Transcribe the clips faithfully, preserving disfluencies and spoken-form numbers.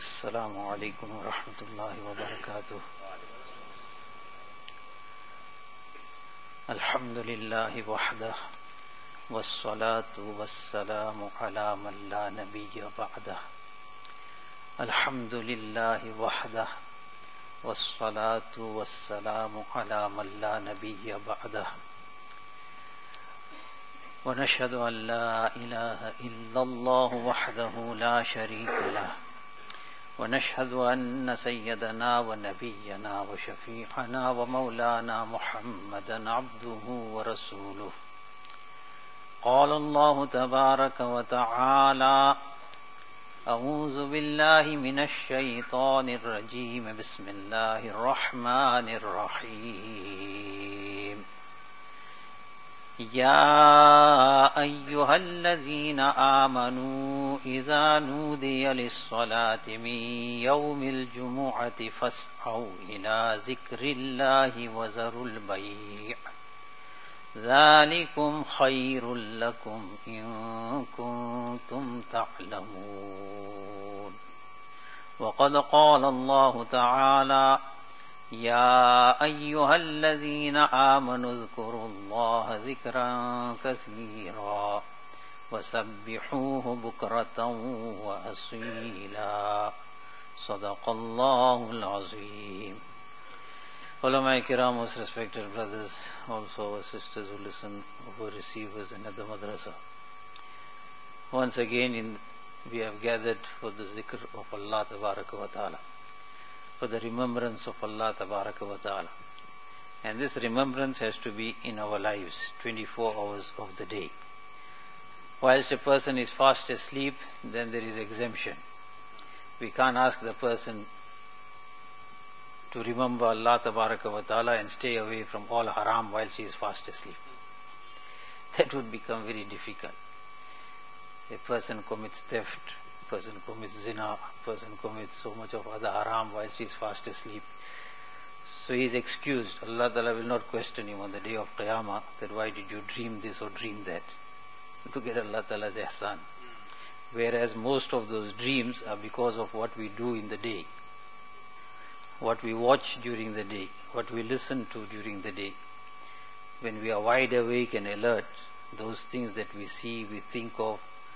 السلام عليكم ورحمة الله وبركاته. الحمد لله وحده والصلاة والسلام على من لا نبي بعده. الحمد لله وحده والصلاة والسلام على من لا نبي بعده. ونشهد أن لا إله إلا الله وحده لا شريك له، ونشهد أن سيدنا ونبينا وشفيعنا ومولانا محمدا عبده ورسوله. قال الله تبارك وتعالى: أعوذ بالله من الشيطان الرجيم، بسم الله الرحمن الرحيم. يا أيها الذين آمنوا إذا نودي للصلاة من يوم الجمعة فاسعوا إلى ذكر الله وذروا البيع، ذلكم خير لكم إن كنتم تعلمون. وقد قال الله تعالى: يا أيها الذين آمنوا اذكروا الله ذكرا كثيرا وسبحوه بكرة وأصيلا. صدق الله العظيم. Ulama Kiram, most respected brothers, also our sisters who listen, who are receivers in the madrasa. Once again in, we have gathered for the zikr of Allah Tabaraka wa Ta'ala, for the remembrance of Allah Tabaraka wa Ta'ala. And this remembrance has to be in our lives, twenty-four hours of the day. Whilst a person is fast asleep, then there is exemption. We can't ask the person to remember Allah Tabaraka wa Ta'ala and stay away from all haram while she is fast asleep. That would become very difficult. A person commits theft, a person commits zina, a person commits so much of other haram while she is fast asleep. So he is excused. Allah Ta'ala will not question him on the day of Qiyamah that why did you dream this or dream that, to get Allah Ta'ala's ihsan. Whereas most of those dreams are because of what we do in the day, what we watch during the day, what we listen to during the day. When we are wide awake and alert, those things that we see, we think of,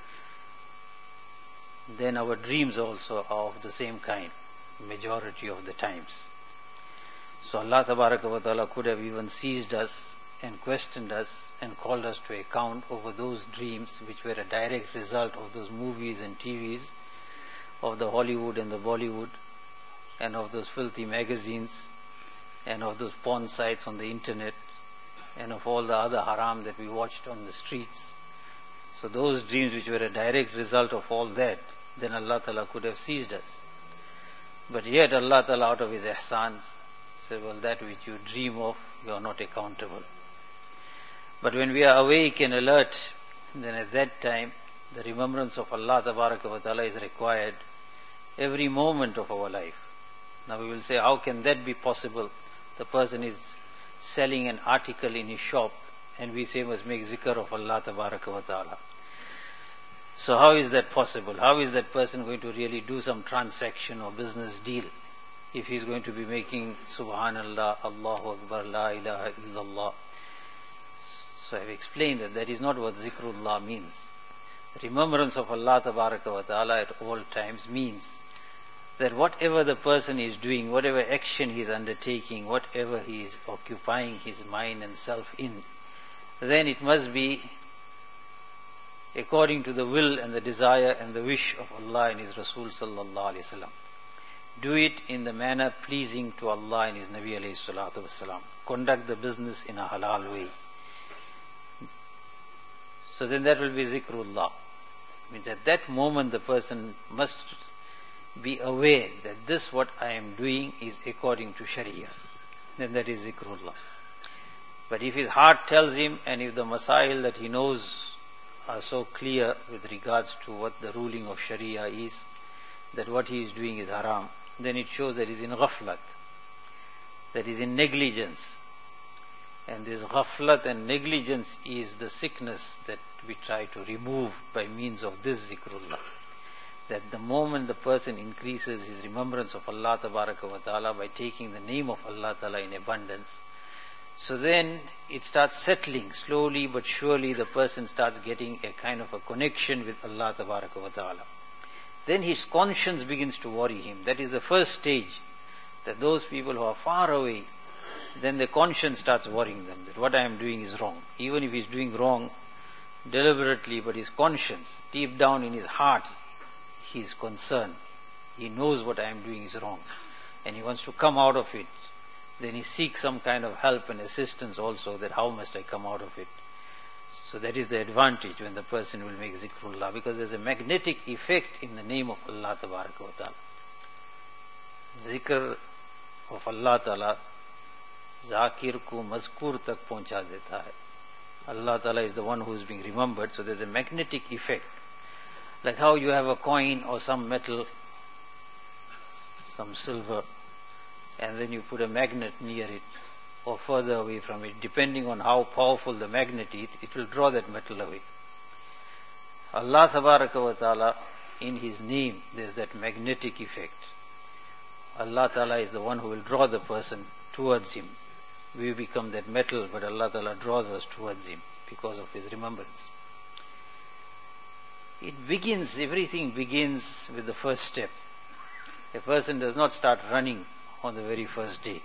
then our dreams also are of the same kind, majority of the times. So Allah Tabaraka wa Ta'ala could have even seized us and questioned us and called us to account over those dreams which were a direct result of those movies and T Vs, of the Hollywood and the Bollywood, and of those filthy magazines, and of those porn sites on the internet, and of all the other haram that we watched on the streets. So those dreams which were a direct result of all that, then Allah Ta'ala could have seized us. But yet Allah Ta'ala, out of His ihsans, said, well, that which you dream of, you are not accountable. But when we are awake and alert, then at that time, the remembrance of Allah Tabaraka wa Ta'ala is required every moment of our life. Now we will say, how can that be possible? The person is selling an article in his shop, and we say must make zikr of Allah Tabaraka wa Ta'ala. So how is that possible? How is that person going to really do some transaction or business deal if he is going to be making Subhanallah, Allahu Akbar, La ilaha illallah? So I have explained that that is not what zikrullah means. Remembrance of Allah Tabaraka wa Ta'ala at all times means that whatever the person is doing, whatever action he is undertaking, whatever he is occupying his mind and self in, then it must be according to the will and the desire and the wish of Allah and His Rasul sallallahu alaihi wasallam. Do it in the manner pleasing to Allah and His Nabi alayhi salatu wasalam. Conduct the business in a halal way. So then that will be zikrullah. Means at that moment the person must be aware that this what I am doing is according to Sharia. Then that is zikrullah. But if his heart tells him, and if the masail that he knows are so clear with regards to what the ruling of Sharia is, that what he is doing is haram, then it shows that he is in ghaflat, that he is in negligence. And this ghaflat and negligence is the sickness that we try to remove by means of this zikrullah. that the moment the person increases his remembrance of Allah Tabaraka wa Ta'ala by taking the name of Allah Ta'ala in abundance, so then it starts settling slowly but surely. The person starts getting a kind of a connection with Allah Tabaraka wa Ta'ala. Then his conscience begins to worry him. That is the first stage, that those people who are far away, then the conscience starts worrying them, that what I am doing is wrong. Even if he is doing wrong deliberately, but his conscience, deep down in his heart, he is concerned. He knows what I am doing is wrong, and he wants to come out of it. Then he seeks some kind of help and assistance also, that how must I come out of it. So that is the advantage when the person will make zikrullah, because there is a magnetic effect in the name of Allah Tabaraka wa Ta'ala. Zikr of Allah Ta'ala zakir ko mazkur tak pahuncha deta hai. Allah Ta'ala is the one who is being remembered, so there is a magnetic effect. Like how you have a coin or some metal, some silver, and then you put a magnet near it or further away from it. Depending on how powerful the magnet is, it will draw that metal away. Allah Tabaraka wa Ta'ala, in His name, there is that magnetic effect. Allah Ta'ala is the one who will draw the person towards Him. We become that metal, but Allah Ta'ala draws us towards Him because of His remembrance. It begins, everything begins with the first step. A person does not start running on the very first day.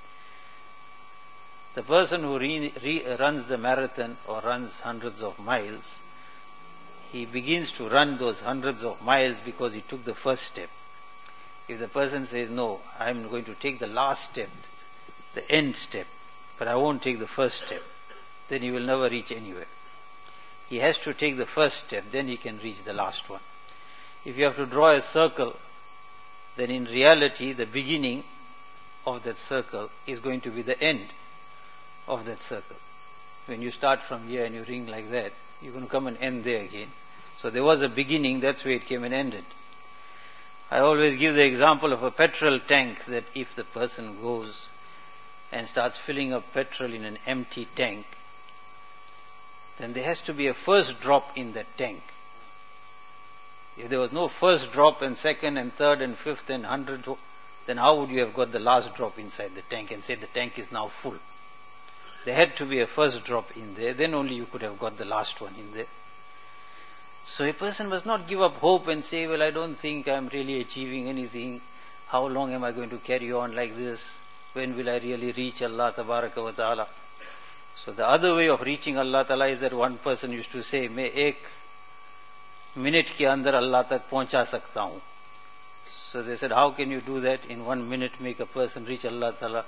The person who re, re, runs the marathon or runs hundreds of miles, he begins to run those hundreds of miles because he took the first step. If the person says, no, I am going to take the last step, the end step, but I won't take the first step, then he will never reach anywhere. He has to take the first step, then he can reach the last one. If you have to draw a circle, then in reality the beginning of that circle is going to be the end of that circle. When you start from here and you ring like that, you're going to come and end there again. So there was a beginning, that's where it came and ended. I always give the example of a petrol tank, that if the person goes and starts filling up petrol in an empty tank, then there has to be a first drop in that tank. If there was no first drop and second and third and fifth and hundredth, then how would you have got the last drop inside the tank and say the tank is now full? There had to be a first drop in there, then only you could have got the last one in there. So a person must not give up hope and say, well, I don't think I'm really achieving anything. How long am I going to carry on like this? When will I really reach Allah Tabaraka wa Ta'ala? So the other way of reaching Allah Ta'ala is that one person used to say, मैं एक minute के अंदर Allah तक पहुंचा सकता हूँ. So they said, how can you do that? In one minute make a person reach Allah Ta'ala?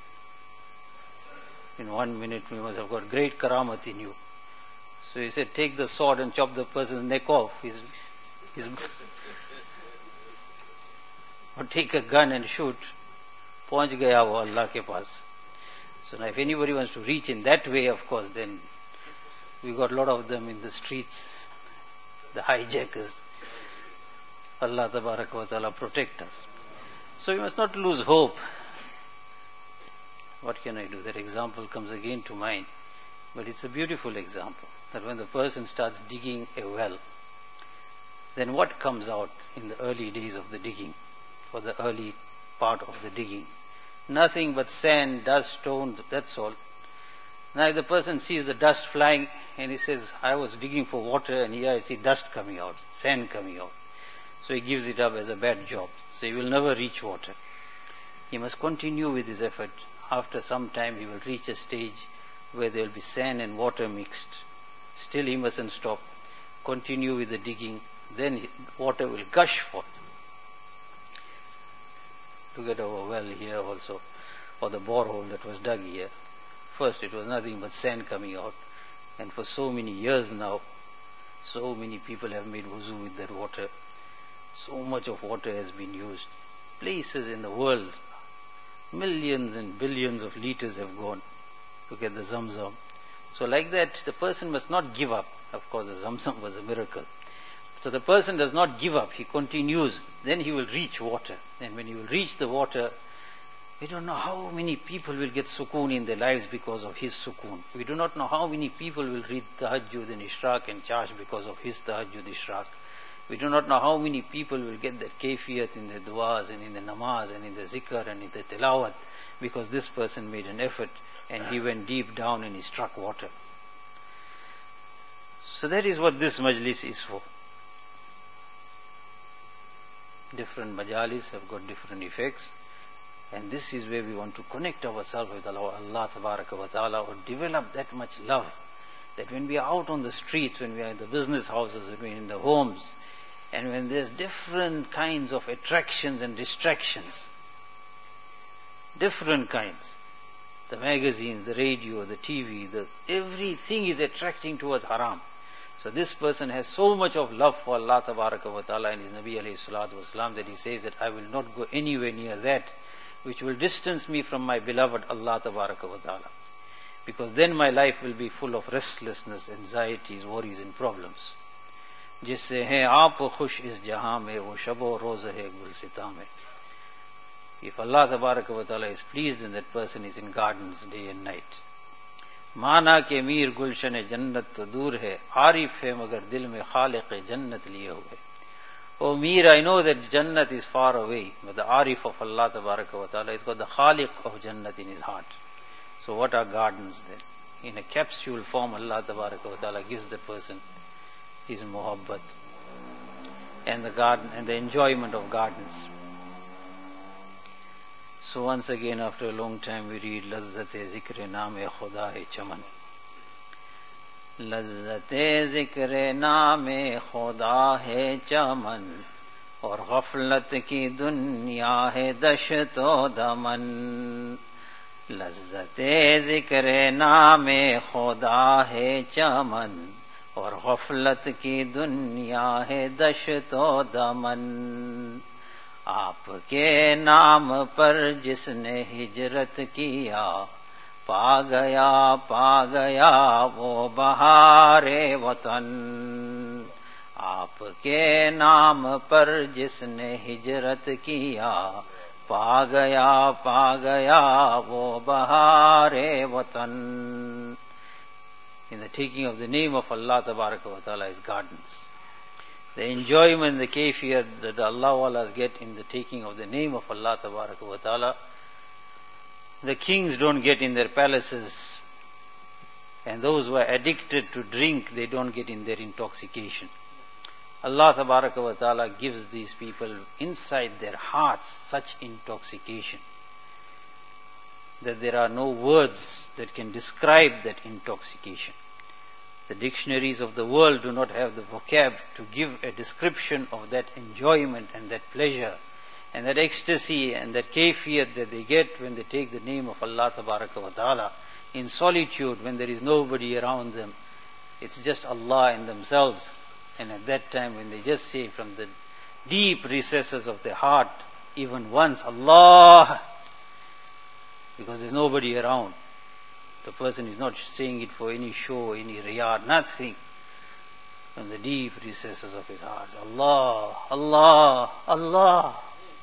In one minute we must have got great karamat in you. So he said, take the sword and chop the person's neck off. His, his or take a gun and shoot. पहुंच गया वो Allah के पास. So now if anybody wants to reach in that way, of course, then we got a lot of them in the streets, the hijackers. Allah Tabaraka wa Ta'ala protect us. So we must not lose hope. What can I do? That example comes again to mind. But it's a beautiful example, that when the person starts digging a well, then what comes out in the early days of the digging, or the early part of the digging? Nothing but sand, dust, stone, that's all. Now if the person sees the dust flying and he says, I was digging for water and here I see dust coming out, sand coming out. So he gives it up as a bad job. So he will never reach water. He must continue with his effort. After some time he will reach a stage where there will be sand and water mixed. Still he mustn't stop. Continue with the digging. Then water will gush forth. Look at our well here also, or the borehole that was dug here. First it was nothing but sand coming out, and for so many years now, so many people have made wuzu with that water. So much of water has been used. Places in the world, millions and billions of liters have gone. Look at the Zamzam. So like that, the person must not give up. Of course, the Zamzam was a miracle. So the person does not give up, he continues, then he will reach water. And when he will reach the water, we don't know how many people will get sukoon in their lives because of his sukoon. We do not know how many people will read tahajjud and ishraq and charge because of his tahajjud ishraq. We do not know how many people will get that kayfiyat in the du'as and in the namaz and in the zikr and in the tilawat, because this person made an effort and he went deep down and he struck water. So that is what this majlis is for. Different majalis have got different effects, and this is where we want to connect ourselves with Allah, Allah Tabaraka wa Ta'ala, or develop that much love, that when we are out on the streets, when we are in the business houses, when we are in the homes, and when there's different kinds of attractions and distractions, different kinds, the magazines, the radio, the T V, the, everything is attracting towards haram. So this person has so much of love for Allah Tabaraka wa Ta'ala and His Nabi alayhi salatu wasalam that he says that I will not go anywhere near that which will distance me from my beloved Allah Tabaraka wa Ta'ala. Because then my life will be full of restlessness, anxieties, worries and problems. जिससे हैं आप खुश इस जहां में वो शबो रोज है गुलसिता में. If Allah Tabaraka wa Ta'ala is pleased, then that person is in gardens day and night. माना के मीर गुलशन जन्नत तो दूर है, आरिफ है मगर दिल में खालिक जन्नत लिए हुए. Oh Mir, I know that Jannat is far away, but the Arif of Allah Tabaraka wa Ta'ala has got the Khaliq of Jannat in his heart. So what are gardens then? In a capsule form, Allah Tabaraka wa Ta'ala gives the person his muhabbat and the garden and the enjoyment of gardens. So once again, after a long time, we read Lazzat-e zikr naam-e khuda-e chaman. Lazzat-e zikr naam-e khuda-e chaman, aur ghaflat ki dunya hai dasht-o daman. Lazzat-e zikr naam-e khuda-e chaman, aur ghaflat ki dunya hai dasht-o daman. आपके नाम पर जिसने हिजरत किया, पा गया पा गया वो बहारे वतन. आपके नाम पर जिसने हिजरत किया, पा गया पा गया वो बहारे वतन. In the taking of the name of Allah Tabaraka wa Ta'ala is gardens. The enjoyment, the kayfiyat that the Allah Walas get in the taking of the name of Allah Tabaraka wa Ta'ala, the kings don't get in their palaces, and those who are addicted to drink, they don't get in their intoxication. Allah Tabaraka wa Ta'ala gives these people inside their hearts such intoxication that there are no words that can describe that intoxication. The dictionaries of the world do not have the vocab to give a description of that enjoyment and that pleasure and that ecstasy and that kayfiyat that they get when they take the name of Allah Tabaraka wa Ta'ala in solitude, when there is nobody around them. It's just Allah and themselves. And at that time, when they just say from the deep recesses of their heart, even once, Allah, because there's nobody around. The person is not saying it for any show, any riyad, nothing. From the deep recesses of his heart, Allah, Allah, Allah.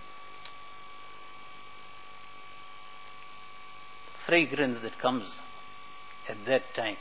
The fragrance that comes at that time.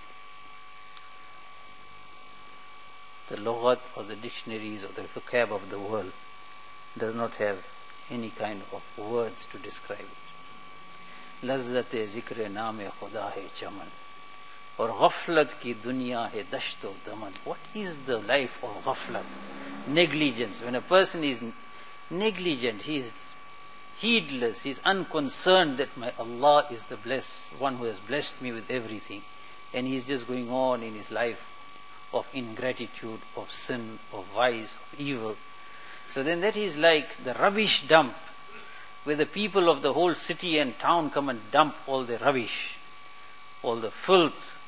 The lughat or the dictionaries or the vocab of the world does not have any kind of words to describe it. लज्जत जिक्र नाम खुदा है चमन और गफलत की दुनिया है दश्त व दमन. What is the life of ghaflat? Negligence. When a person is negligent, he is heedless, he is unconcerned that my Allah is the blessed one who has blessed me with everything, and he is just going on in his life of ingratitude, of sin, of vice, of evil. So then that is like the rubbish dump, where the people of the whole city and town come and dump all the rubbish, all the filth,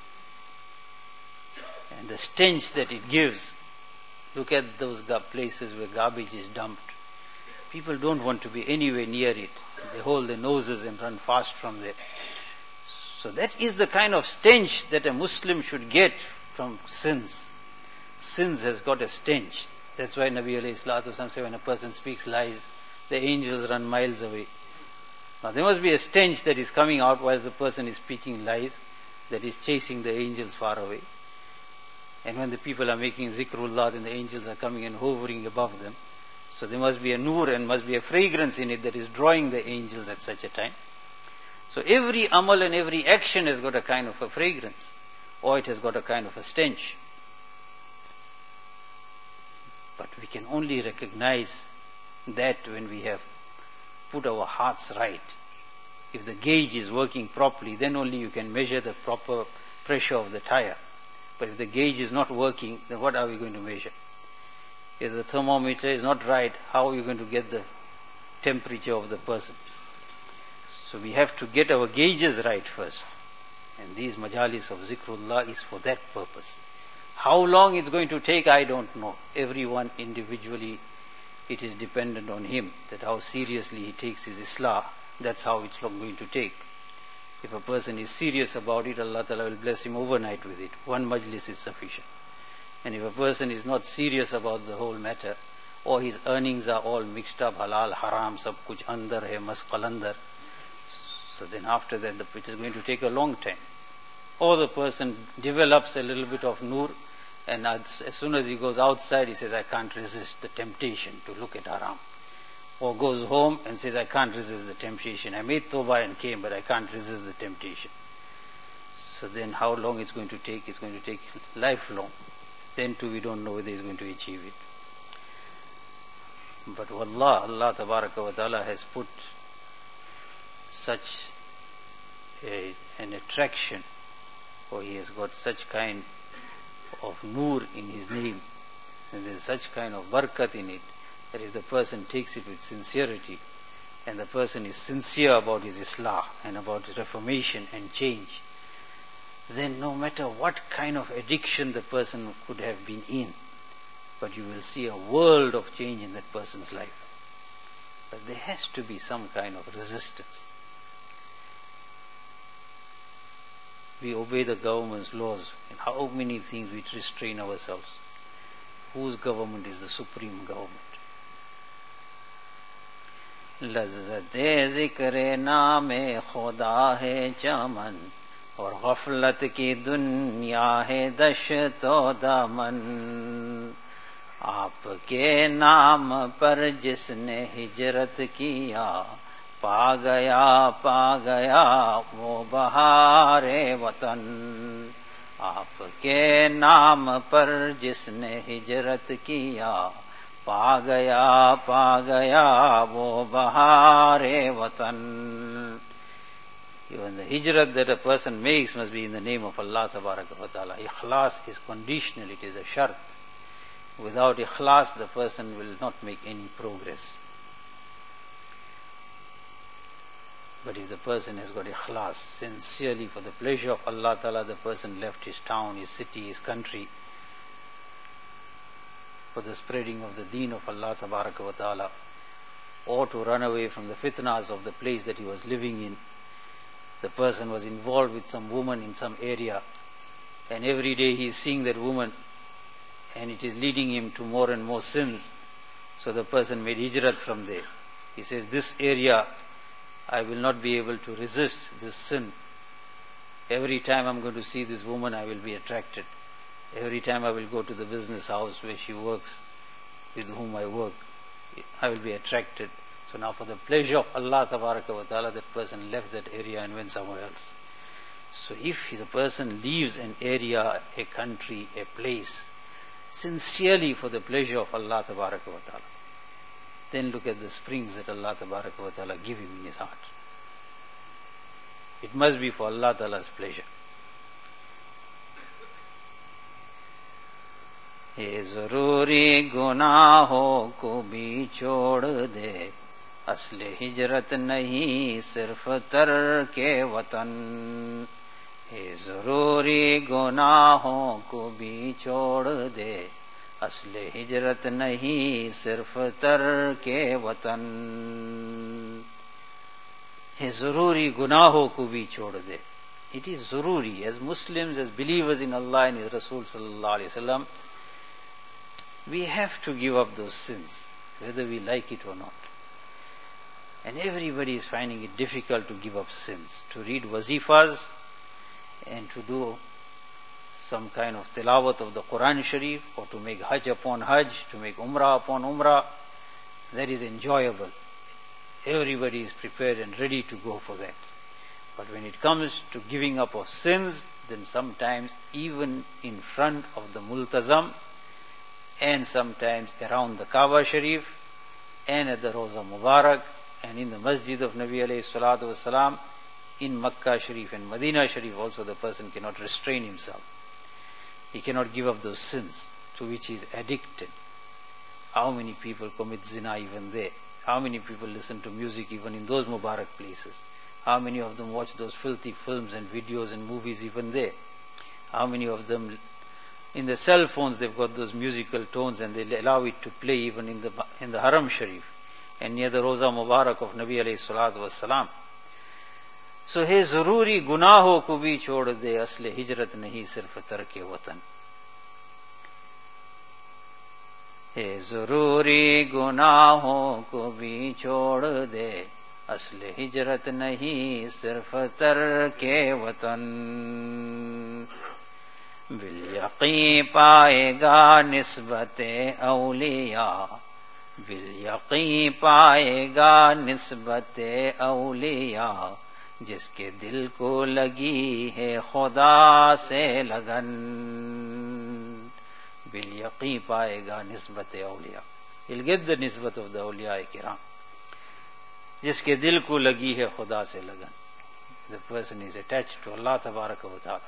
and the stench that it gives. Look at those places where garbage is dumped. People don't want to be anywhere near it. They hold their noses and run fast from there. So that is the kind of stench that a Muslim should get from sins. Sins has got a stench. That's why Nabi alayhi salatu wasallam said when a person speaks lies, the angels run miles away. Now there must be a stench that is coming out while the person is speaking lies, that is chasing the angels far away. And when the people are making zikrullah, then the angels are coming and hovering above them. So there must be a nur and must be a fragrance in it that is drawing the angels at such a time. So every amal and every action has got a kind of a fragrance, or it has got a kind of a stench. But we can only recognize that when we have put our hearts right. If the gauge is working properly, then only you can measure the proper pressure of the tire. But if the gauge is not working, then what are we going to measure? If the thermometer is not right, how are you going to get the temperature of the person? So we have to get our gauges right first. And these majalis of zikrullah is for that purpose. How long it's going to take, I don't know. Everyone individually, it is dependent on him, that how seriously he takes his islah. That's how it's going to take. If a person is serious about it, Allah Ta'ala will bless him overnight with it. One majlis is sufficient. And if a person is not serious about the whole matter, or his earnings are all mixed up, halal, haram, sab kuch andar hai, masqal andar, so then after that it is going to take a long time. Or the person develops a little bit of nur, and as, as soon as he goes outside, he says, I can't resist the temptation to look at haram. Or goes home and says, I can't resist the temptation. I made tawbah and came, but I can't resist the temptation. So then how long it's going to take? It's going to take lifelong. Then too we don't know whether he's going to achieve it. But wallah, Allah Tabaraka wa Ta'ala has put such a, an attraction, or he has got such kind of nur in his name, and there's such kind of barakat in it, that if the person takes it with sincerity, and the person is sincere about his islah and about his reformation and change, then no matter what kind of addiction the person could have been in, but you will see a world of change in that person's life. But there has to be some kind of resistance. We obey the government's laws, and how many things we restrain ourselves. Whose government is the supreme government? लज़्ज़ते ज़िक्र नामे खुदा है चमन और गफलत की दुनिया है दश्तो दमन आपके नाम पर जिसने हिजरत किया पा गया पा गया वो बहारे वतन आपके नाम पर जिसने हिजरत किया पा गया पा गया वो बहारे वतन. Even the hijrat that a person makes must be in the name of Allah Tabaraka wa Ta'ala. Ikhlas is conditional, it is a shart. Without ikhlas, the person will not make any progress. But if the person has got ikhlas, sincerely for the pleasure of Allah Ta'ala, the person left his town, his city, his country, for the spreading of the deen of Allah Tabaraka wa Ta'ala, or to run away from the fitnas of the place that he was living in. The person was involved with some woman in some area, and every day he is seeing that woman, and it is leading him to more and more sins. So the person made hijrat from there. He says, this area I will not be able to resist this sin. Every time I'm going to see this woman, I will be attracted. Every time I will go to the business house where she works, with whom I work, I will be attracted. So now for the pleasure of Allah Tabaraka wa Ta'ala, that person left that area and went somewhere else. So if the person leaves an area, a country, a place, sincerely for the pleasure of Allah Tabaraka wa Ta'ala, then look at the springs that Allah Tabaraka wa Ta'ala give him in his heart. It must be for Allah Ta'ala's pleasure. ये जरूरी गुनाहों को भी छोड़ दे असले हिजरत नहीं सिर्फ तरके वतन ये जरूरी गुनाहों को भी छोड़ दे असले हिजरत नहीं सिर्फ तरके वतन ये जरूरी गुनाहों को भी छोड़ दे. It is zururi, as Muslims, as believers in Allah and His Rasul sallallahu alaihi wasallam, we have to give up those sins, whether we like it or not. And everybody is finding it difficult to give up sins, to read wazifas and to do some kind of tilawat of the Quran Sharif, or to make Hajj upon Hajj, to make Umrah upon Umrah, that is enjoyable. Everybody is prepared and ready to go for that. But when it comes to giving up of sins, then sometimes even in front of the Multazam, and sometimes around the Kaaba Sharif, and at the Roza Mubarak, and in the Masjid of Nabi alayhi salatu wasalam, in Makkah Sharif and Medina Sharif also, the person cannot restrain himself. He cannot give up those sins to which he is addicted. How many people commit zina even there? How many people listen to music even in those Mubarak places? How many of them watch those filthy films and videos and movies even there? How many of them, in the cell phones, they've got those musical tones and they allow it to play even in the in the Haram Sharif and near the Roza Mubarak of Nabi alayhi salatu wassalam. So, हे जरूरी गुनाहों को भी छोड़ दे, असले हिजरत नहीं सिर्फ तरके वतन. हे जरूरी गुनाहों को भी छोड़ दे, असले हिजरत नहीं सिर्फ तरके वतन. बिल-यक़ीन पाएगा निस्बते औलिया, बिल-यक़ीन पाएगा निस्बते औलिया, जिसके दिल को लगी है खुदा से लगन. बिल-यक़ीन पाएगा निस्बत औलिया. He'll get the nisbat of the awliya kiram. जिसके दिल को लगी है खुदा से लगन. The person is attached to Allah tabaraka wa ta'ala.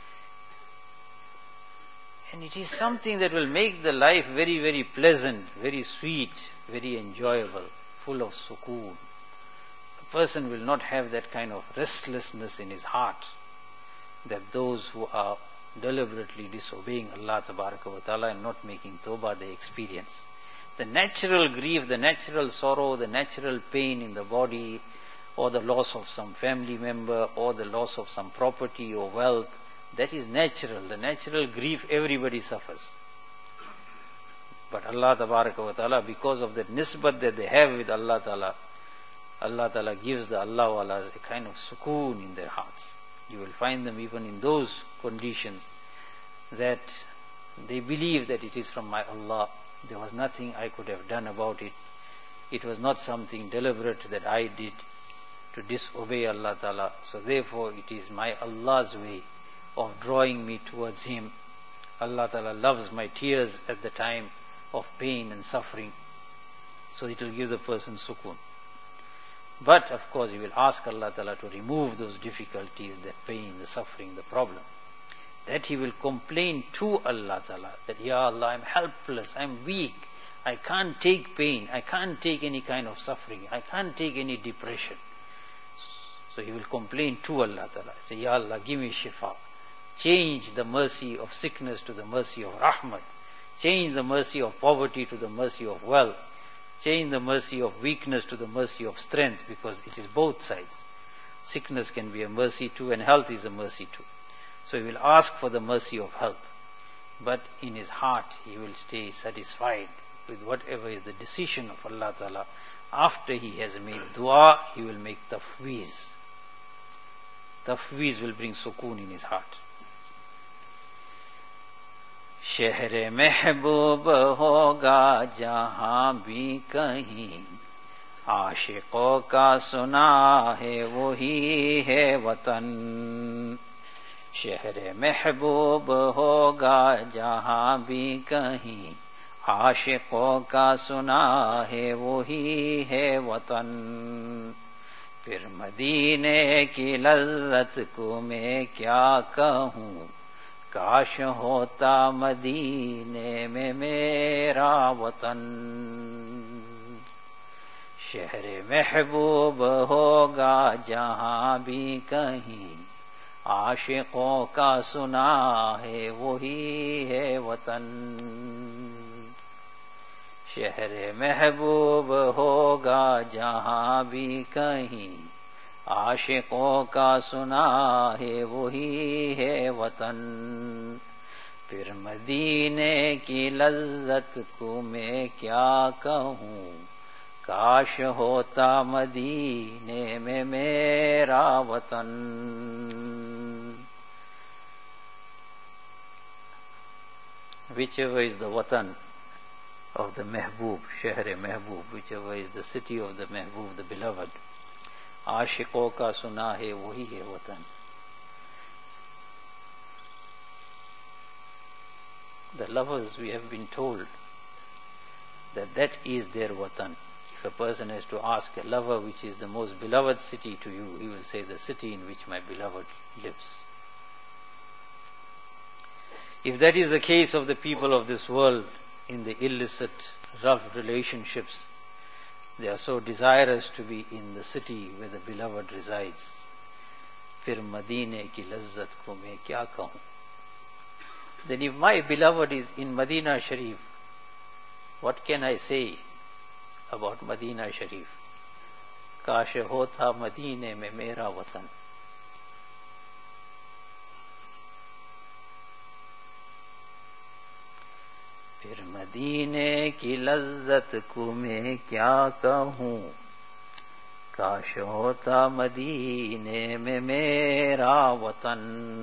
And it is something that will make the life very, very pleasant, very sweet, very enjoyable, full of sukoon. A person will not have that kind of restlessness in his heart that those who are deliberately disobeying Allah tabaraka wa ta'ala and not making tawbah they experience. The natural grief, the natural sorrow, the natural pain in the body, or the loss of some family member, or the loss of some property or wealth, that is natural. The natural grief everybody suffers. But Allah tabaraka wa ta'ala, because of that nisbat that they have with Allah ta'ala, Allah ta'ala gives the Allah walas a kind of sukoon in their hearts. You will find them even in those conditions that they believe that it is from my Allah. There was nothing I could have done about it. It was not something deliberate that I did to disobey Allah ta'ala. So therefore it is my Allah's way of drawing me towards Him. Allah ta'ala loves my tears at the time of pain and suffering. So it will give the person sukoon. But of course he will ask Allah ta'ala to remove those difficulties, the pain, the suffering, the problem. That he will complain to Allah ta'ala that, Ya Allah, I'm helpless, I'm weak, I can't take pain, I can't take any kind of suffering, I can't take any depression. So he will complain to Allah ta'ala. Say, Ya Allah, give me shifa. Change the mercy of sickness to the mercy of rahmat. Change the mercy of poverty to the mercy of wealth. Change the mercy of weakness to the mercy of strength, because it is both sides. Sickness can be a mercy too, and health is a mercy too. So he will ask for the mercy of health. But in his heart he will stay satisfied with whatever is the decision of Allah Ta'ala. After he has made dua, he will make tafweez. Tafweez will bring sukoon in his heart. शहर महबूब होगा जहाँ भी कहीं, आशिकों का सुना है वही है वतन. शहर महबूब होगा जहाँ भी कहीं, आशिकों का सुना है वही है वतन. फिर मदीने की लज्जत को मैं क्या कहूँ, काश होता मदीने में मेरा वतन. शहर महबूब होगा जहाँ भी कहीं, आशिकों का सुना है वही है वतन. शहर महबूब होगा जहाँ भी कहीं, आशिकों का सुना है वही है वतन. फिर मदीने की लज्जत को मैं क्या कहूँ, काश होता मदीने में मेरा वतन. whichever is the watan of the Mehboob, Shehr-e Mehboob, whichever is the city of the Mehboob, the beloved, आशिकों का सुना है वही है वतन. The lovers, we have been told that that is their watan. If a person has to ask a lover which is the most beloved city to you, he will say the city in which my beloved lives. If that is the case of the people of this world, in the illicit, rough relationships, they are so desirous to be in the city where the beloved resides. फिर मदीने की लज्जत को मैं क्या कहूँ? Then if my beloved is in Medina Sharif, what can I say about Medina Sharif? काश होता मदीने में मेरा वतन. फिर मदीने की लज्जत को मैं क्या कहूँ? काश होता मदीने में मेरा वतन.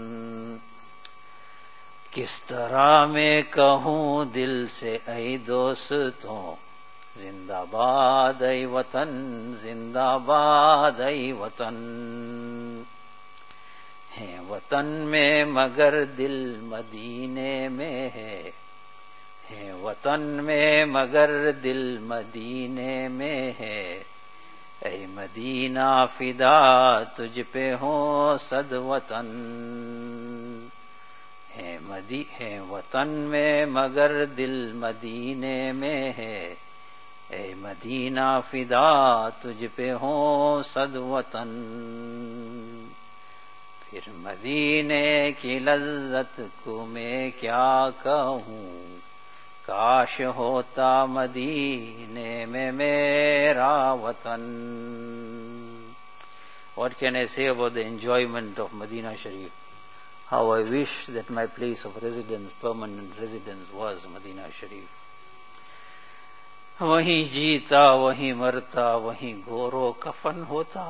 किस तरह मैं कहूँ दिल से ऐ दोस्तों, जिंदाबाद ऐ वतन, जिंदाबाद ऐ वतन. है वतन में मगर दिल मदीने में है, है वतन में मगर दिल मदीने में है. ऐ मदीना फिदा तुझ पे हो सद वतन. है मदी है वतन में मगर दिल मदीने में है. ऐ मदीना फिदा तुझ पे हो सद वतन. फिर मदीने की लज्जत को मैं क्या कहूँ? काश होता मदीने में मेरा वतन. What can I say about the enjoyment of Medina Sharif? How I wish that my place of residence, permanent residence, was Medina Sharif. वहीं जीता वहीं मरता वहीं गोरो कफन होता.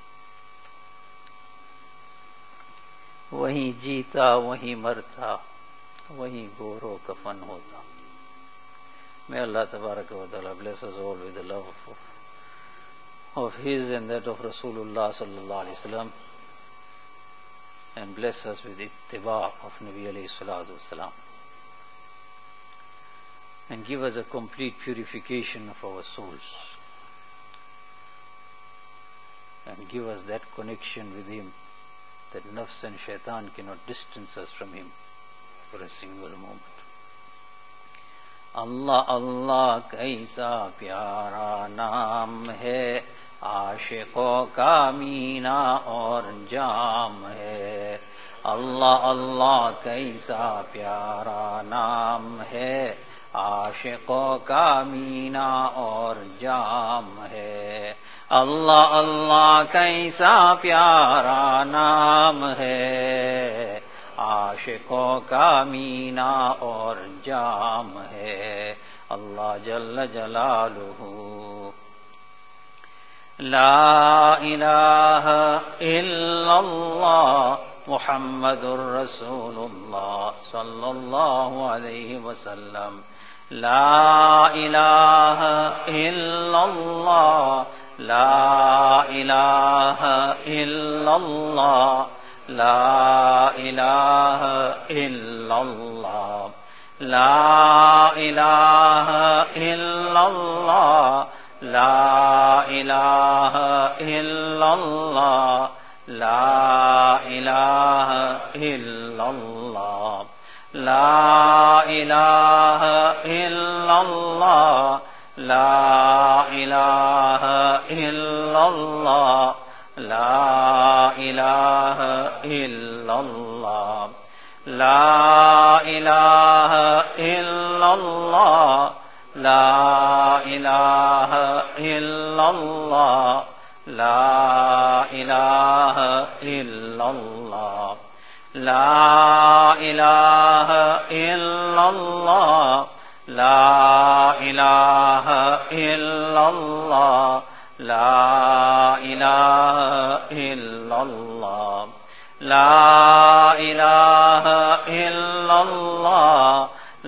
वहीं जीता वहीं मरता वहीं गोरो कफन होता. May Allah Tabaraka wa Ta'ala bless us all with the love of, of His and that of Rasulullah Sallallahu Alaihi Wasallam, and bless us with ittiba of Nabi Alayhi Salatu Wasalam, and give us a complete purification of our souls, and give us that connection with Him that nafs and shaitan cannot distance us from Him for a single moment. अल्लाह अल्लाह कैसा प्यारा नाम है, आशिकों का मीना और जाम है. अल्लाह अल्लाह कैसा प्यारा नाम है, आशिकों का मीना और जाम है. अल्लाह अल्लाह कैसा प्यारा नाम है, आशिकों का मीना और जाम है. अल्लाह जल्ल जलालुहु. ला इलाहा इल्लल्लाह मुहम्मदुर रसूलुल्लाह सल्लल्लाहु अलैहि वसल्लम. ला इलाहा इल्लल्लाह, ला इलाहा इल्लल्लाह, ला इलाहा इल्लल्लाह, ला इलाहा इल्लल्लाह, ला इलाहा इल्लल्लाह, ला इलाहा इल्लल्लाह, ला इलाहा इल्लल्लाह, ला इलाहा इल्लल्लाह, ला इलाहा इल्लल्लाह, ला इलाहा इल्लल्लाह, ला इलाहा इल्लल्लाह, ला इलाहा इल्लल्लाह, ला इलाहा इल्लल्लाह, ला इलाहा इल्लल्लाह, ला इलाहा इल्लल्लाह, ला इलाहा इल्लल्लाह,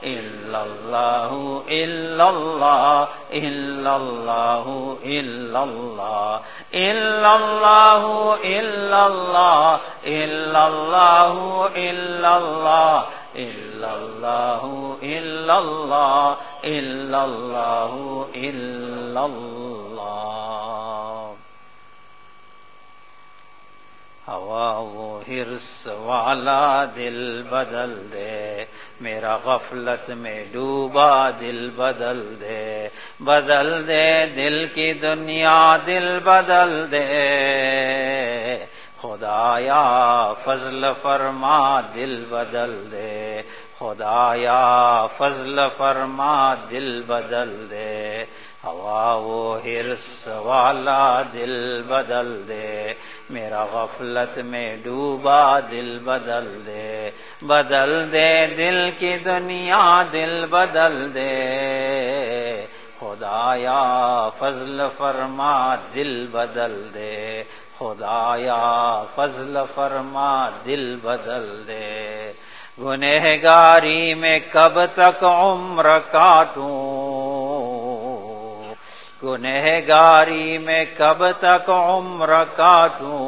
illallahu illallah illallahu illallah illallahu illallah illallahu illallah illallahu illallah illallahu illallah. हवा वो हिर्स वाला दिल बदल दे, मेरा गफलत में डूबा दिल बदल दे, बदल दे दिल की दुनिया दिल बदल दे, खुदाया फजल फरमा दिल बदल दे, खुदाया फजल फरमा दिल बदल दे, हवा वो हिर्स वाला दिल बदल दे, मेरा गफलत में डूबा दिल बदल दे, बदल दे दिल की दुनिया दिल बदल दे, खुदाया फजल फरमा दिल बदल दे, खुदाया फजल फरमा दिल बदल दे। गुनहगारी में कब तक उम्र काटूं, गुनहगारी में कब तक उम्र काटूं,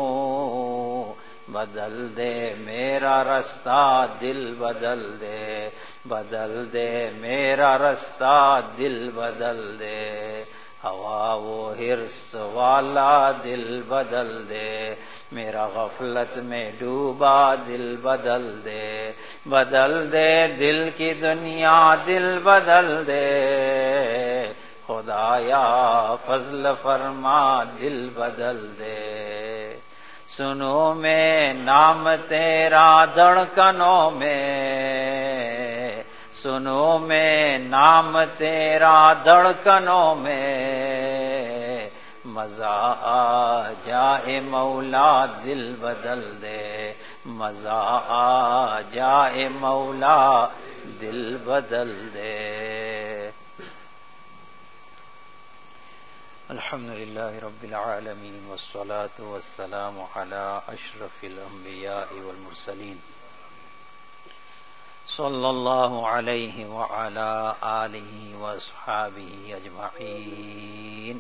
बदल दे मेरा रास्ता दिल बदल दे, बदल दे मेरा रास्ता दिल बदल दे, हवा वो हिर्स वाला दिल बदल दे, मेरा गफलत में डूबा दिल बदल दे, बदल दे दिल की दुनिया दिल बदल दे, खुदाया फजल फरमा दिल बदल दे। सुनो मैं नाम तेरा धड़कनों में, सुनो मैं नाम तेरा धड़कनों में, मजा आ जाए मौला दिल बदल दे, मजा आ जाए मौला दिल बदल दे। अल्हम्दुलिल्लाह रब्बिल आलमीन वस्सलातु वस्सलामु अला अशरफिल अंबिया'i वल मुरसलीन सल्लल्लाहु अलैहि व अला आलिहि व अस्हाबिहि अजमईन।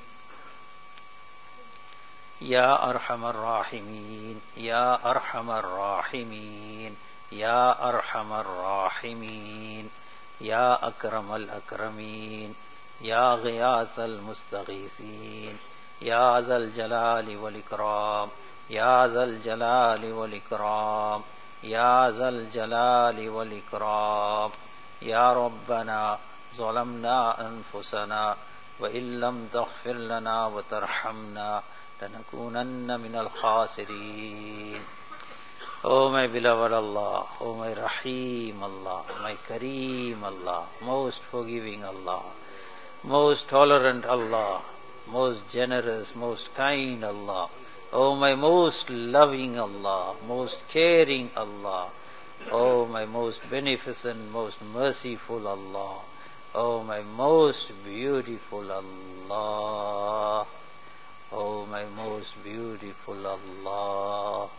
या अरहमर राहिमीन या अरहमर राहिमीन या अरहमर राहिमीन या अकरमल अकरमीन या गियासल मुस्तगीसीन या ज़ल जलाली वल इकराम या ज़ल जलाली वल इकराम या ज़ल जलाली वल इकराम। या रब्बना ज़लमना अनफुसना व इल्लम तग़फिर लना व तरहमना लनकूनन्न मिनल खासिरीन। Oh my beloved Allah, oh my Rahim Allah, my Kareem Allah, most forgiving Allah, most tolerant Allah, most generous, most kind Allah, oh my most loving Allah, most caring Allah, oh my most beneficent, most merciful Allah, oh my most beautiful Allah, oh my most beautiful Allah.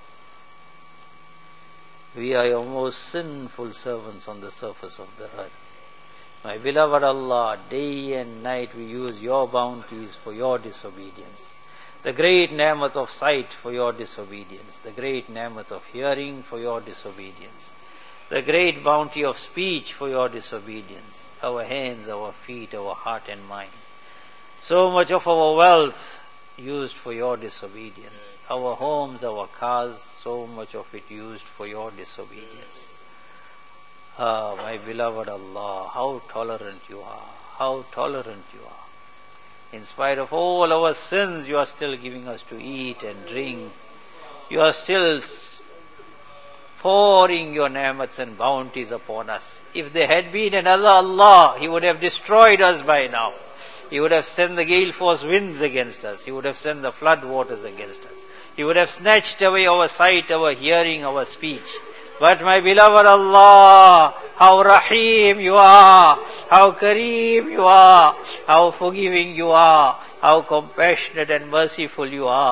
We are your most sinful servants on the surface of the earth. My beloved Allah, day and night we use your bounties for your disobedience. The great ni'mat of sight for your disobedience. The great ni'mat of hearing for your disobedience. The great bounty of speech for your disobedience. Our hands, our feet, our heart and mind. So much of our wealth used for your disobedience. Our homes, our cars, so much of it used for your disobedience. Ah, my beloved Allah, how tolerant you are, how tolerant you are. In spite of all our sins, you are still giving us to eat and drink. You are still pouring your ni'mats and bounties upon us. If there had been another Allah, He would have destroyed us by now. He would have sent the gale force winds against us. He would have sent the flood waters against us. He would have snatched away our sight, our hearing, our speech. But my beloved Allah, how Rahim you are, how Kareem you are, how forgiving you are, how compassionate and merciful you are.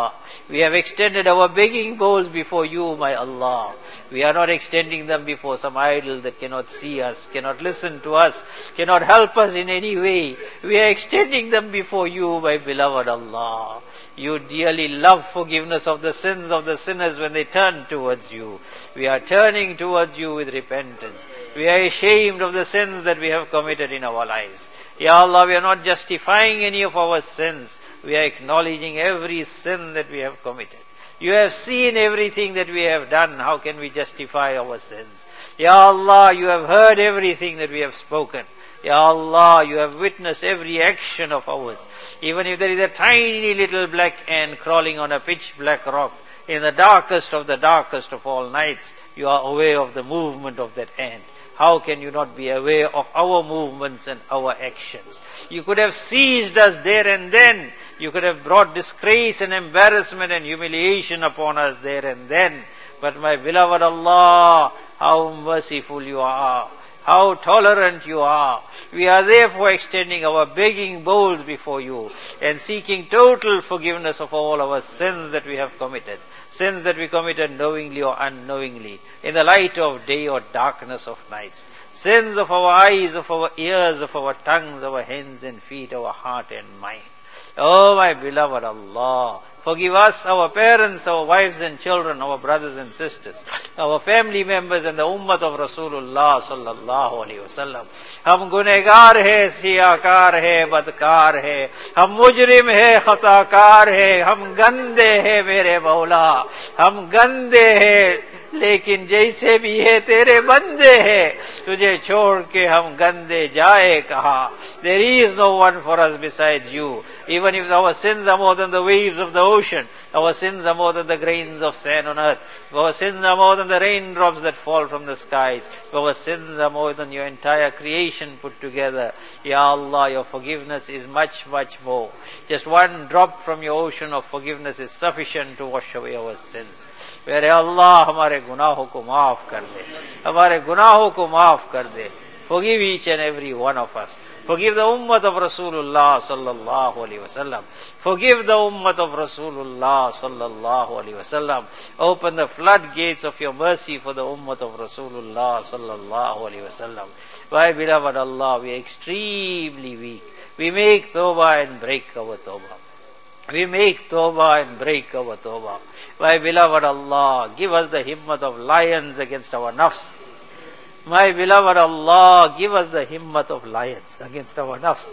We have extended our begging bowls before you, my Allah. We are not extending them before some idol that cannot see us, cannot listen to us, cannot help us in any way. We are extending them before you, my beloved Allah. You dearly love forgiveness of the sins of the sinners when they turn towards you. We are turning towards you with repentance. We are ashamed of the sins that we have committed in our lives. Ya Allah, we are not justifying any of our sins. We are acknowledging every sin that we have committed. You have seen everything that we have done. How can we justify our sins? Ya Allah, you have heard everything that we have spoken. Ya Allah, you have witnessed every action of ours. Even if there is a tiny little black ant crawling on a pitch black rock, in the darkest of the darkest of all nights, you are aware of the movement of that ant. How can you not be aware of our movements and our actions? You could have seized us there and then. You could have brought disgrace and embarrassment and humiliation upon us there and then. But my beloved Allah, how merciful you are. How tolerant you are. We are therefore extending our begging bowls before you and seeking total forgiveness of all our sins that we have committed. Sins that we committed knowingly or unknowingly, in the light of day or darkness of nights. Sins of our eyes, of our ears, of our tongues, our hands and feet, our heart and mind. Oh my beloved Allah, forgive us, our parents, our wives and children, our brothers and sisters, our family members and the ummah of Rasulullah sallallahu alaihi wasallam. हम गुनहगार है, सियाकार है, बदकार है, हम मुजरिम है, खताकार है, हम गंदे है मेरे मौला, हम गंदे है, लेकिन जैसे भी है तेरे बंदे है, तुझे छोड़ के हम गंदे जाए कहा. There is no one for us besides you. Even if our sins are more than the waves of the ocean, our sins are more than the grains of sand on earth, our sins are more than the raindrops that fall from the skies, our sins are more than your entire creation put together. Ya Allah, your forgiveness is much, much more. Just one drop from your ocean of forgiveness is sufficient to wash away our sins. मेरे अल्लाह हमारे गुनाहों को माफ कर दे, हमारे गुनाहों को माफ कर दे. Forgive each and every one of us. Forgive the ummah of Rasulullah sallallahu alaihi wasallam. Forgive the ummah of Rasulullah sallallahu alaihi wasallam. Open the floodgates of your mercy for the ummah of Rasulullah sallallahu alaihi wasallam. My beloved Allah, we are extremely weak. We make tawbah and break our tawbah. We make tawbah and break our tawbah. My beloved Allah, give us the himmat of lions against our nafs. My beloved Allah, give us the himmat of lions against our nafs.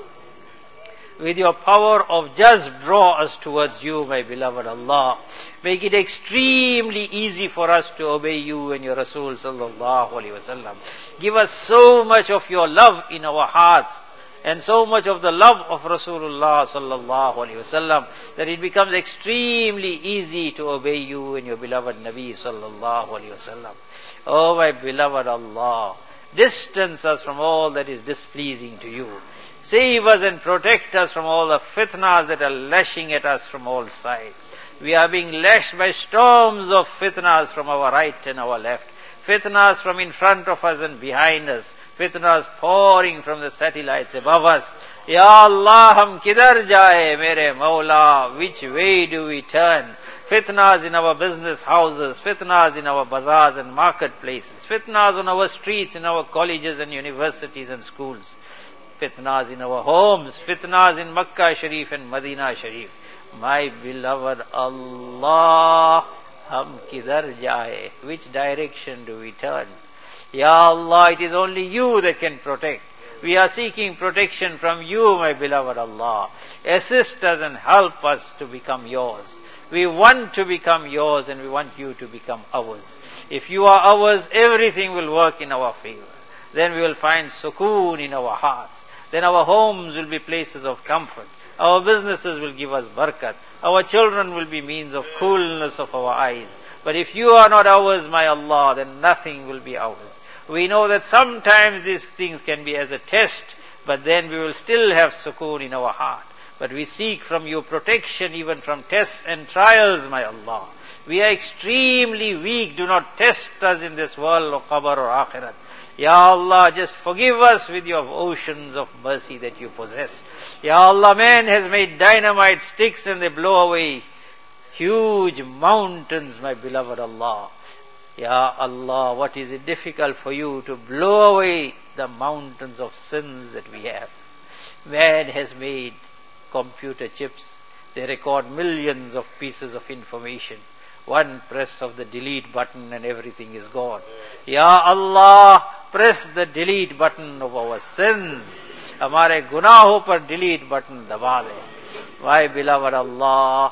With your power of just draw us towards you, my beloved Allah. Make it extremely easy for us to obey you and your Rasul sallallahu alaihi wasallam. Give us so much of your love in our hearts and so much of the love of Rasulullah sallallahu alaihi wasallam that it becomes extremely easy to obey you and your beloved Nabi sallallahu alaihi wasallam. Oh my beloved Allah, distance us from all that is displeasing to you. Save us and protect us from all the fitnas that are lashing at us from all sides. We are being lashed by storms of fitnas from our right and our left. Fitnas from in front of us and behind us. Fitnas pouring from the satellites above us. Ya Allah, hum kidhar jaye, mere Mawla, which way do we turn? Fitnas in our business houses, fitnas in our bazaars and marketplaces, fitnas on our streets, in our colleges and universities and schools, fitnas in our homes, fitnas in Makkah Sharif and Medina Sharif. My beloved Allah, hum kidhar jaye, which direction do we turn? Ya Allah, it is only you that can protect. We are seeking protection from you, my beloved Allah. Assist us and help us to become yours. We want to become yours and we want you to become ours. If you are ours, everything will work in our favor. Then we will find sukoon in our hearts. Then our homes will be places of comfort. Our businesses will give us barakat. Our children will be means of coolness of our eyes. But if you are not ours, my Allah, then nothing will be ours. We know that sometimes these things can be as a test, but then we will still have sukoon in our heart. But we seek from you protection even from tests and trials, my Allah. We are extremely weak. Do not test us in this world of qabr or akhirat. Ya Allah, just forgive us with your oceans of mercy that you possess. Ya Allah, man has made dynamite sticks and they blow away huge mountains, my beloved Allah. Ya Allah, what is it difficult for you to blow away the mountains of sins that we have? Man has made computer chips. They record millions of pieces of information. One press of the delete button and everything is gone. Ya Allah, press the delete button of our sins. हमारे गुनाहों पर delete button दबा दे. My beloved Allah,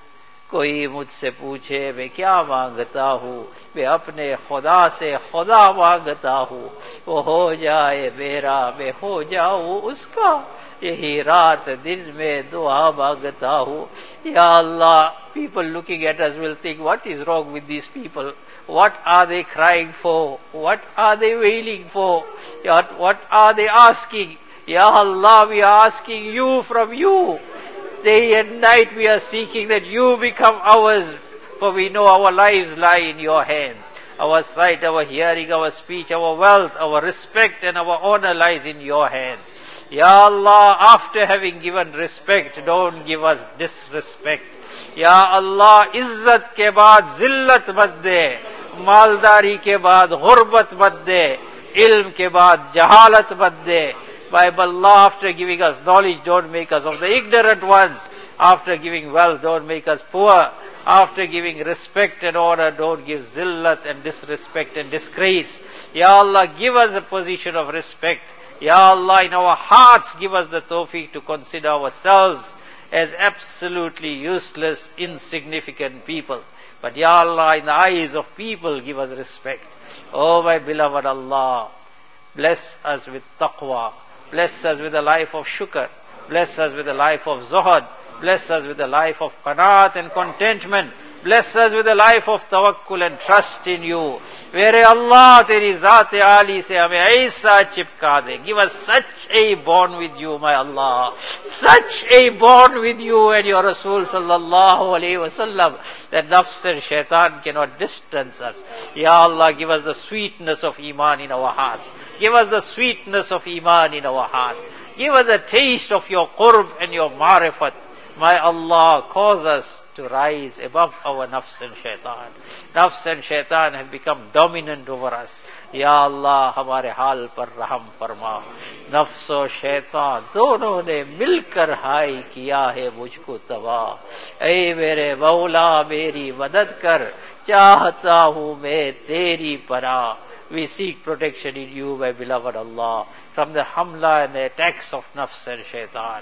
कोई मुझसे पूछे मैं क्या मांगता हूँ, मैं अपने खुदा से खुदा मांगता हूँ, वो हो जाए मेरा मैं हो जाऊँ उसका, यही रात दिन में दुआ मांगता हूँ. Ya Allah, people looking at us will think, what is wrong with these people? What are they crying for? What are they wailing for? What, what are they asking? Ya Allah, we are asking you from you. Day and night we are seeking that you become ours, for we know our lives lie in your hands. Our sight, our hearing, our speech, our wealth, our respect and our honor lies in your hands. Ya Allah, after having given respect, don't give us disrespect. Ya Allah, izzat ke baad zillat mat de, maldari ke baad ghurbat mat de, ilm ke baad jahalat mat de. By Allah, after giving us knowledge, don't make us of the ignorant ones. After giving wealth, don't make us poor. After giving respect and honor, don't give zillat and disrespect and disgrace. Ya Allah, give us a position of respect. Ya Allah, in our hearts, give us the tawfiq to consider ourselves as absolutely useless, insignificant people. But Ya Allah, in the eyes of people, give us respect. Oh my beloved Allah, bless us with taqwa. Bless us with a life of shukr. Bless us with a life of zuhad. Bless us with a life of qanaat and contentment. Bless us with a life of tawakkul and trust in you. Where Allah, teri zaat-e ali se hame aisa chipka de. Give us such a bond with you, my Allah. Such a bond with you and your Rasul sallallahu alayhi wa sallam, that nafs and shaitan cannot distance us. Ya Allah, give us the sweetness of iman in our hearts. Give us the sweetness of iman in our hearts. Give us a taste of your qurb and your marifat. My Allah, cause us to rise above our nafs and shaitan. Nafs and shaitan have become dominant over us. Ya Allah, हमारे हाल पर रहम फरमा. नफ्स और शैतान दोनों ने मिलकर हाय किया है मुझको तबाह. ऐ मेरे मौला मेरी मदद कर, चाहता हूँ मैं तेरी पनाह. We seek protection in you, my beloved Allah, from the hamla and the attacks of nafs and shaitan.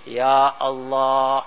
Ya Allah,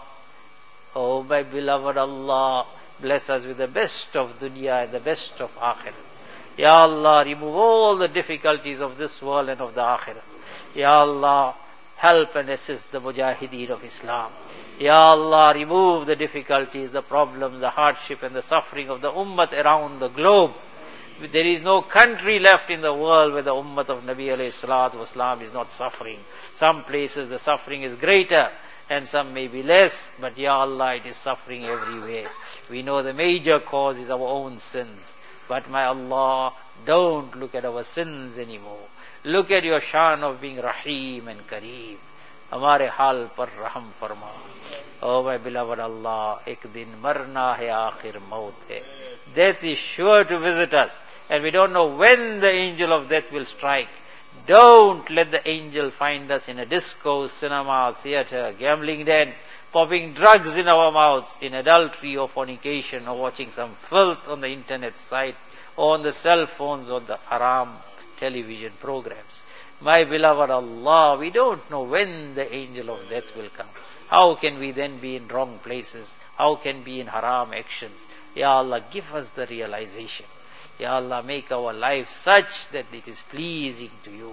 oh my beloved Allah, bless us with the best of dunya and the best of akhirah. Ya Allah, remove all the difficulties of this world and of the akhirah. Ya Allah, help and assist the mujahideen of Islam. Ya Allah, remove the difficulties, the problems, the hardship and the suffering of the ummah around the globe. There is no country left in the world where the ummah of Nabi alayhi salatu wasalam is not suffering. Some places the suffering is greater and some may be less, but Ya Allah, it is suffering everywhere. We know the major cause is our own sins. But my Allah, don't look at our sins anymore. Look at your shan of being Rahim and Kareem. Hamare hal par raham farma. Oh my beloved Allah, ek din marna hai, aakhir maut hai. Death is sure to visit us, and we don't know when the angel of death will strike. Don't let the angel find us in a disco, cinema, theater, gambling den, popping drugs in our mouths, in adultery or fornication, or watching some filth on the internet site, or on the cell phones or the haram television programs. My beloved Allah, we don't know when the angel of death will come. How can we then be in wrong places? How can we be in haram actions? Ya Allah, give us the realization. Ya Allah, make our life such that it is pleasing to you.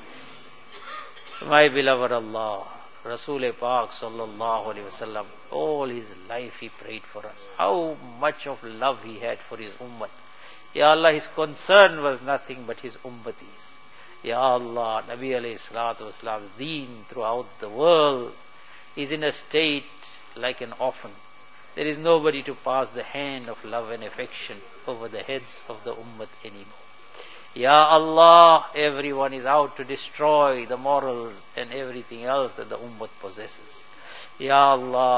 My beloved Allah, Rasul Pak sallallahu alayhi wasallam, all his life he prayed for us. How much of love he had for his ummah. Ya Allah, his concern was nothing but his ummatis. Ya Allah, Nabi alayhi salatu wasalam's deen throughout the world is in a state like an orphan. There is nobody to pass the hand of love and affection over the heads of the ummah anymore. Ya Allah, everyone is out to destroy the morals and everything else that the ummah possesses. Ya Allah,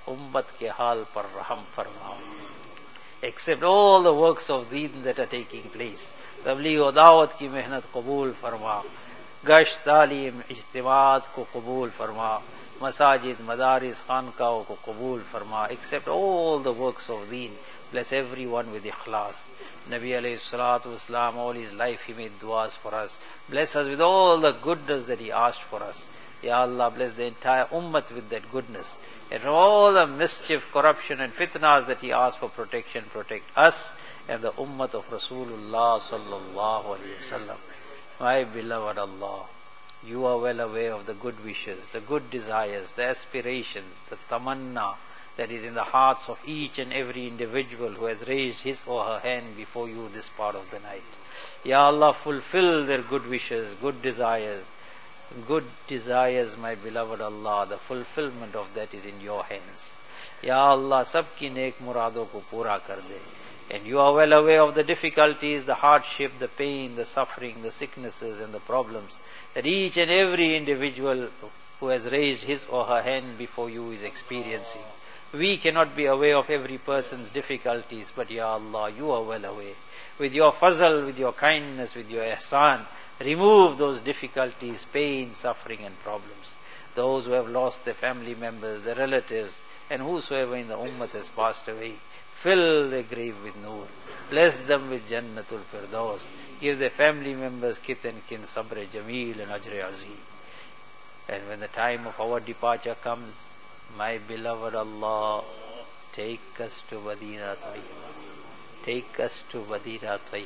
ummat ke hal par raham farma. Accept all the works of deen that are taking place. Tabligh o dawat ki mehnat qabool farma. Gasht, talim, ijtimaat ko qabool farma. Masajid, madaris, khanqah ko qabool farma. Accept all the works of deen. Bless everyone with ikhlas. Nabi alayhi salatu wasalam, all his life he made du'as for us. Bless us with all the goodness that he asked for us. Ya Allah, bless the entire ummat with that goodness. And from all the mischief, corruption and fitnas that he asked for protection, protect us and the ummat of Rasulullah sallallahu alayhi wasallam. My beloved Allah, you are well aware of the good wishes, the good desires, the aspirations, the tamanna that is in the hearts of each and every individual who has raised his or her hand before you this part of the night. Ya Allah, fulfill their good wishes, good desires. Good desires, my beloved Allah, the fulfillment of that is in your hands. Ya Allah, sabki nek murado ko pura kar de. And you are well aware of the difficulties, the hardship, the pain, the suffering, the sicknesses and the problems that each and every individual who has raised his or her hand before you is experiencing. We cannot be aware of every person's difficulties, but Ya Allah, you are well aware. With your fazl, with your kindness, with your ihsan, remove those difficulties, pain, suffering and problems. Those who have lost their family members, their relatives, and whosoever in the ummah has passed away, fill their grave with nur. Bless them with Jannatul Firdaus. Give their family members, kith and kin, sabr jameel and ajr azim. And when the time of our departure comes, my beloved Allah, take us to Madinah Tayyibah. Take us to Madinah Tayyibah.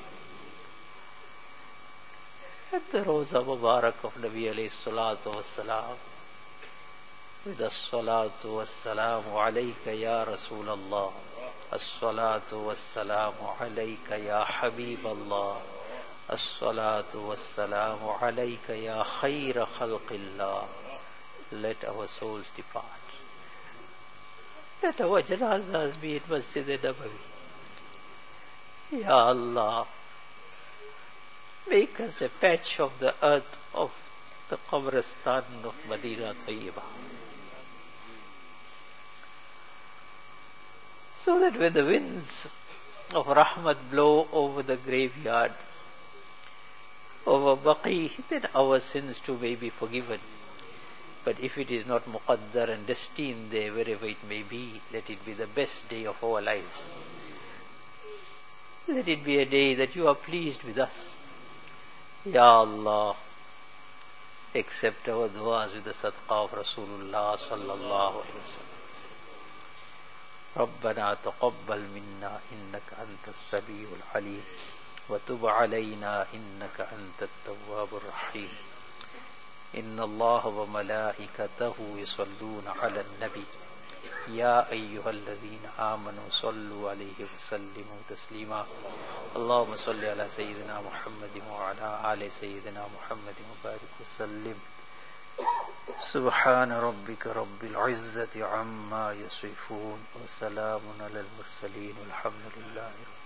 At the Roza Mubarak of Nabi alayhi salatu wassalam, with as-salatu wassalamu alayka ya Rasulallah, as-salatu wassalamu alayka ya Habib Allah, as-salatu wassalamu alayka ya khayra khalqillah. Let our souls depart. Let our janazas be in Masjid Nabawi. Ya Allah, make us a patch of the earth of the Qabristan of Madinah Tayyibah. So that when the winds of Rahmat blow over the graveyard, over Baqi, then our sins too may be forgiven. But if it is not muqaddar and destined there, wherever it may be, let it be the best day of our lives. Let it be a day that you are pleased with us. Ya Allah, accept our du'as with the sadqa of Rasulullah sallallahu alayhi wa sallam. ربنا تقبل منا إنك أنت السميع العليم وتب علينا إنك أنت التواب الرحيم. إن الله وملائكته يصلون على النبي يا أيها الذين آمنوا صلوا عليه وسلموا تسليما. اللهم صل على سيدنا محمد وعلى آل سيدنا محمد وبارك وسلم. سبحان ربك رب العزة عما يصفون وسلام على المرسلين والحمد لله رب